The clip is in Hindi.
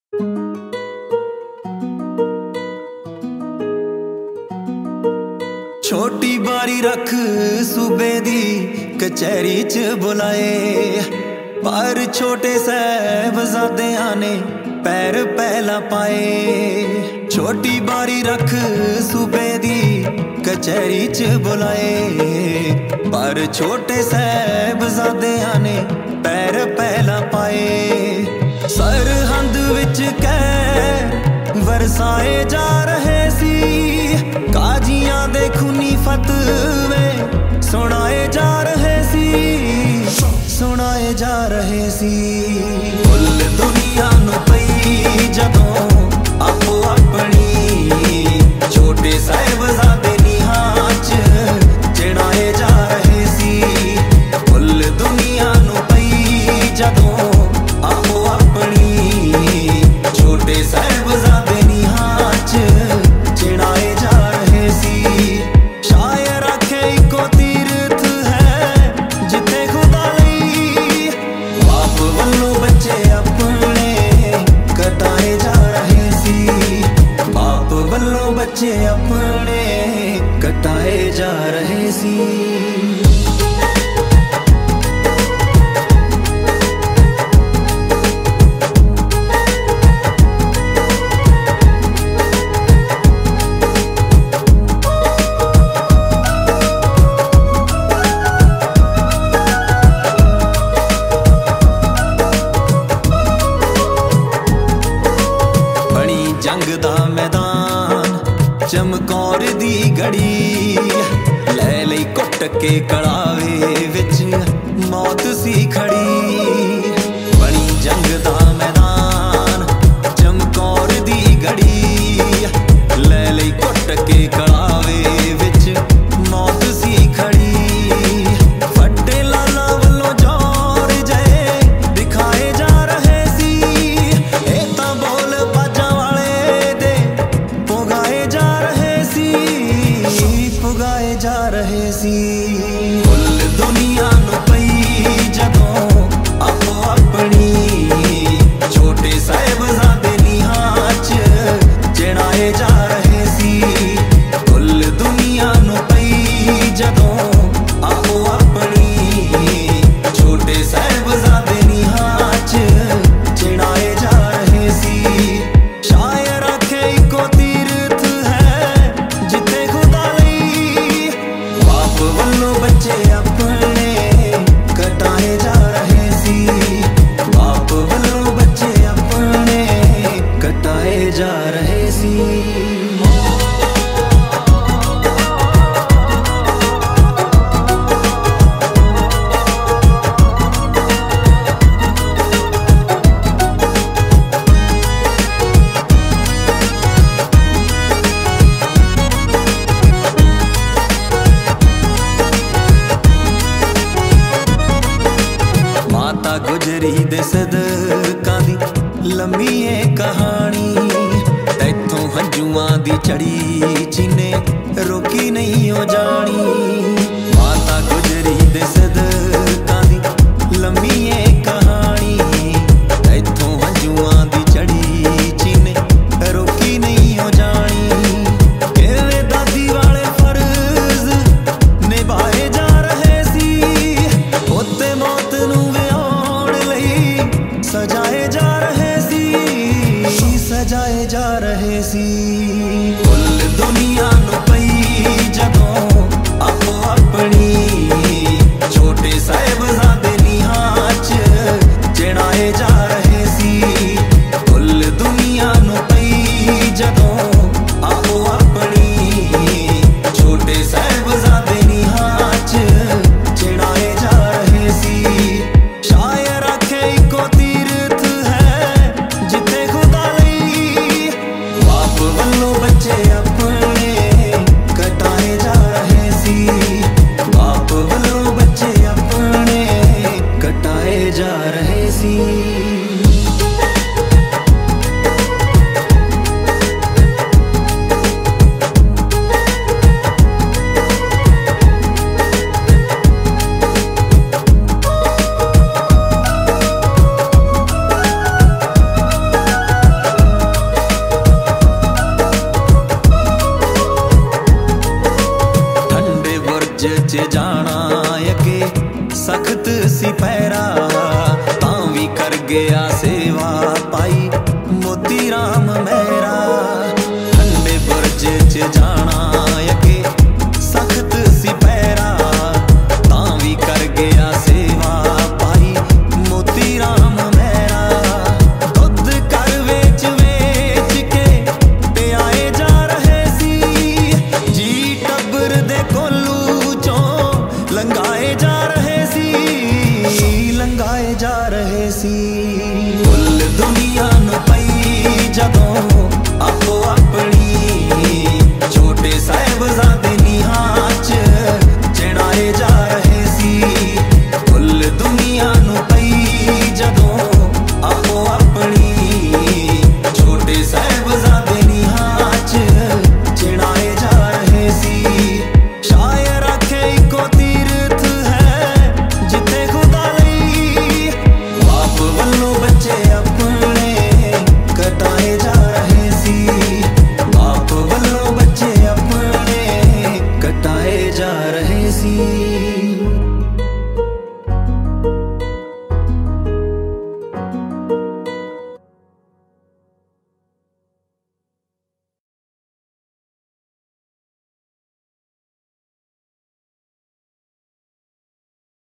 छोटी बारी रख सूबे दी कचहरी च बुलाए, पर छोटे साहबजादियां ने पैर पहला पाए। छोटी बारी रख सूबे दी कचहरी च बुलाए, पर छोटे साहबजादियां ने पैर पहला पाए। सरहंद विच कै वरसाए जा रहे सी, काजियां दे खूनी फतवे सुनाए जा रहे सी, सुनाए जा रहे सी। कुल दुनिया नू पई जदों आपो अपनी, छोटे साहिबजादे निहां च चिड़ाए जा रहे सी। कुल दुनिया नू पई जदों आपो अपनी, छोटे साहिबजादे निहां च चिड़ाए जा रहे सी। शायर आखे इको तीरथ है जिथे खुदा लई, बाप वल्लों बच्चे अपने कटाए जा रहे सी, बाप वल्लों बच्चे अपने कटाए जा रहे सी। जंग दा मैदान चमकौर दी घड़ी, लै लई कुट के कड़ावे विच मौत सी खड़ी। बनी जंग दा मैदान चमकौर दी घड़ी, लै लई कुट के कड़ावे विच मौत सी खड़ी। फटे लाला वल्लों जोर जय दिखाए जा रहे सी, ए तां बोल बाजा पुगाए जा रहे सी। कुल दुनिया नू पई जदों आपो अपनी, छोटे साहिबजादे निहां च चिड़ाए जा रहे सी। कुल दुनिया नू पई जदों आपो अपनी, छोटे साहिबजादे निहां च चिड़ाए जा रहे सी। शायर आखे इको तीरथ है जिथे खुदा लई, बाप वल्लों बच्चे अपने कटाए जा रहे सी, बाप वल्लों बच्चे अपने कटाए जा रहे सी। माता गुजरी दे सदकां दी लंबी ए कहानी, तैथों हंजुआं दी चढ़ी चीने रोकी नहीं हो जानी। माता गुजरी दे सदकां दी लंबी ए कहानी, तैथों हंजुआं दी चढ़ी चीने रोकी नहीं हो जानी। केवे दादी वाले फर्ज निभाए जा रहे सी, पोते मौत नू सजाए जा रहे सी, सजाए जा रहे सी। कुल दुनिया बुरज च जाना अगे सख्त सी पैरा, तां भी कर गया सेवा पाई मोती राम मेरा। ठंडे बुरज च जाना अगे सख्त सी पैरा, तां भी कर गया सेवा पाई मोती राम मेरा। दुध कर वेच वेच के ते आए जा रहे सी, जी टब्बर दे कोलू चों लंघाए जा रहे सी, लंघाए जा रहे सी। कुल दुनिया नूं पई जदों आपो अपनी, छोटे साहिबजादे नीहां च चिणाए जा रहे